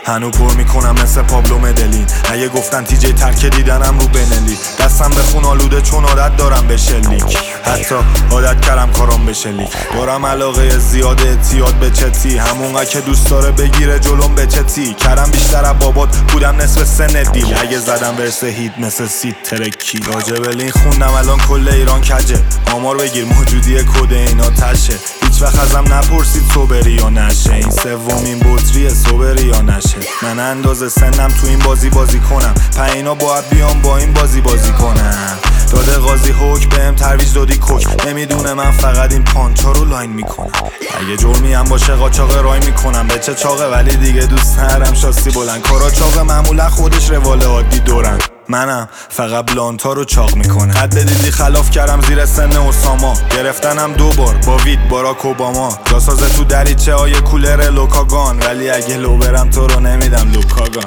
هنو پر میکنم مثل پابلو مدلین. اگه گفتن تیجی ترک دیدنم رو بنلی، دستم به خون آلوده چون عادت دارم به شلیک. حتی عادت کردم کارام به شلیک. دارم علاقه زیاد اعتیاد به چتی، همونقدر که دوست داره بگیره جلوم به چتی. کردم بیشتر از بابات بودم نصف سن دیل. اگه زدم ورس هیت مثل سید ترکی. راجب لین خوندم الان کل ایران کجه. آمار بگیر موجودی کد اینا تشه. هیچ وقت ازم نپرسید صبری یا نشه. این سومین بطریه صبری یا نشه. من اندازه سنم تو این بازی کنم. پینا باید بیام با این بازی کنم. داده قاضی حکم بهم ترویج دادی کوک. نمیدونه من فقط این پانچا رو لاین میکنم. اگه جرمی هم باشه قاچاق رای میکنم. به چه چاقه ولی دیگه دوست ندارم شاسی بلند. کارا چاقه معمولا خودش روال عادی دورن. منم فقط بلانتا رو چاق میکنه. حد دیدی خلاف کردم زیر سن اساما. گرفتنم 2 بار با وید باراک اوباما. جاسازه تو دریچه های کولر لوکاگان. ولی اگه لو برم تو رو نمیدم لوکاگان.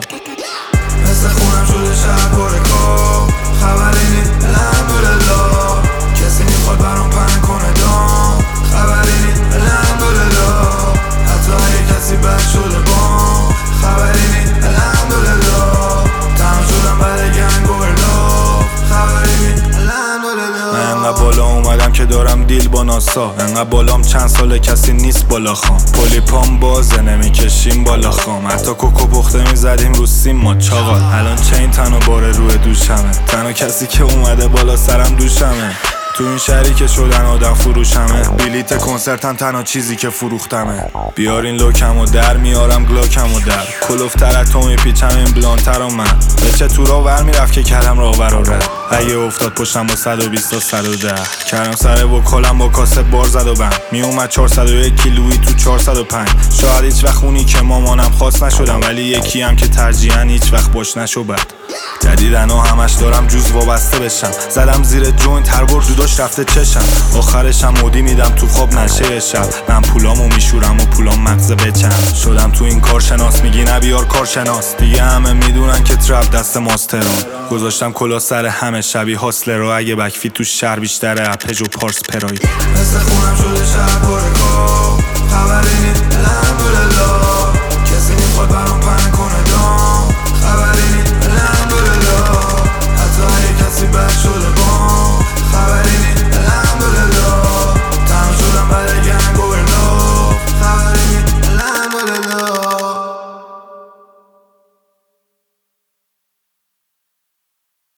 مثل خونم شده شهر پر کام. خبری نی الحمدلله. کسی میخواد برام پهن کنه دام. خبری نی الحمدلله. حتی اگه کسی بد شده بام. خبری نی الحمدلله. تمام شدم بعد گنگ و برلا. خبری نی الحمدلله. من انقدر بالا اومدم که دارم دیل با ناسا. انقدر بالام چند ساله کسی نیست بالا خام. پولیپام بازه نمیکشیم بالا خام. حتی کوکو پخته میزدیم رو سیم ما چاقال. الان چه این تنها باره روی دوشمه. تنها کسی که اومده بالا سرم دوشمه. تو این شهری که شدن آدم فروشمه. بلیت کنسرتم تنها چیزی که فروختمه. بیارین لوکم و در میارم گلاکم و در. کلوف ترتو میپیچم این بلانتر و من. به چه تورا ور میرفت که کردم راه براره. اگه افتاد پشتم با 120 تا 110. کردم سر وکالم با کاسه بار زد و بند. میومد 401 کیلویی تو 405. شاید هیچ وقت خونی که مامانم خواست نشدم. ولی یکی هم که ترجیحاً هیچ وقت باش نشو بد. جدیدن و همش دارم جوز وابسته بشم. زدم زیر جوین تربور جداش رفته چشم. آخرشم مودی میدم تو خواب نشه شب. من پولامو میشورم و پولام مغز بچم. شدم تو این کارشناس میگی نبیار کارشناس. دیگه همه میدونن که ترپ دست ماسترون. گذاشتم کلا سر همه شبیه هاسلر رو. اگه بکفی تو شهر بیشتره اپج و پارس پرایی. مثل خونم شده شهر پر کام. خبری نی الحمدلله. کسی میخواد برام پهن کنه